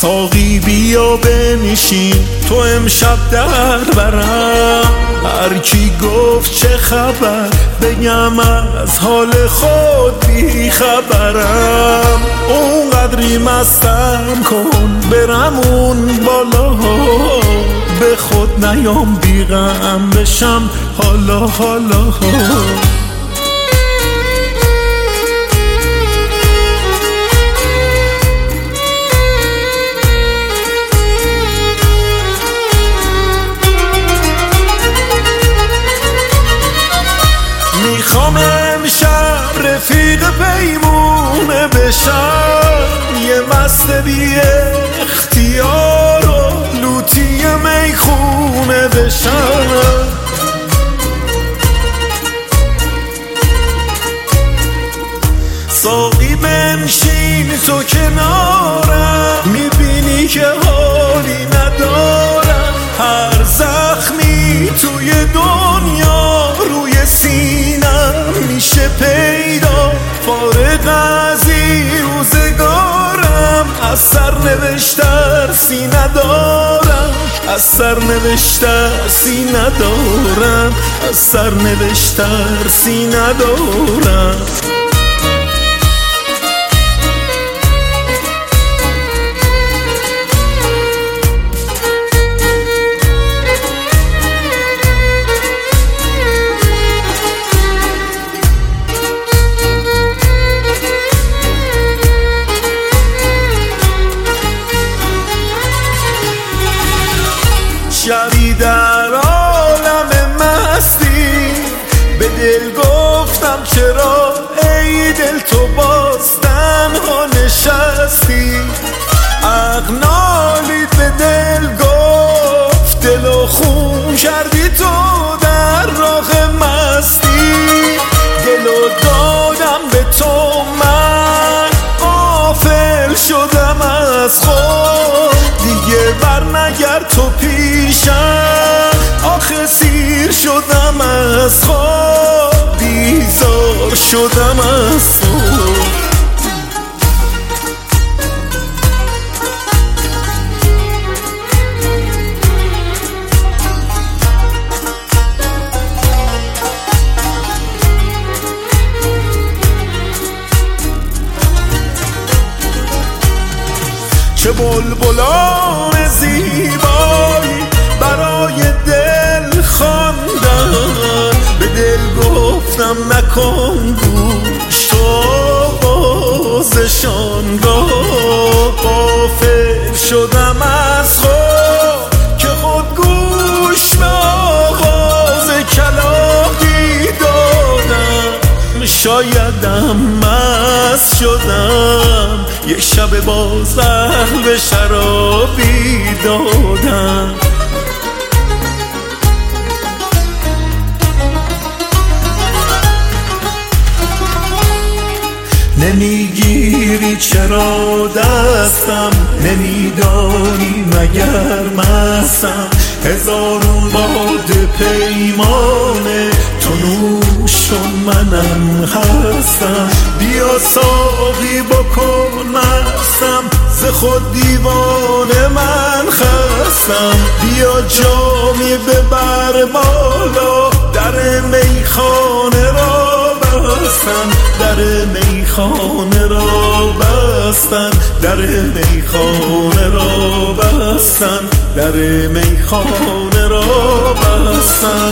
ساقی بیا بنشین تو امشب در برم، هر کی گفت چه خبر بگم از حال خود بی خبرم. اونقدری مستم کن برم اون بالا، به خود نیام بی غم بشم حالا حالا. میخوام امشب رفیق پیمونه بشم، یه مست بی اختیار و لوتی میخونه بشم. ساقی بنشین تو کنارم، میبینی که حالی ندارم، هر زخمی توی دنیا روی سینم میشه پیدا، فارغ از این روزگارم از سرنوشت ترسی ندارم، از سرنوشت ترسی ندارم، از سرنوشت ترسی ندارم. شبی در عالم مستی به دل گفتم چرا ای دل تو باز تنها نشستی، عقل نالید به دل گفت دل و خون کردی تو در راه مستی، دل و دادم به تو من غافل شدم از خود، دیگه بر نگرد تو پیشم، آخه سیر شدم از خواب، بیزار شدم از تو. چه بلبلان زیبایی برای دل خواندن، به دل گفتم نکن گوش تو بازشان را، غافل شدم از خود که خود گوش به آغاز کلامی دادم، شایدم مست شدم یک شب باز به شرابی دادم. نمیگیری چرا دستم، نمیدانی مگر مستم، هزارون باد پیمانه تو نوشون منم هستم، بیا ساقی بکن مستم ز خود دیوانه من خستم، بیا جامی ببر بالا در میخانه را بستن، در میخانه را بستن، در میخانه را بستن، در میخانه را بستن.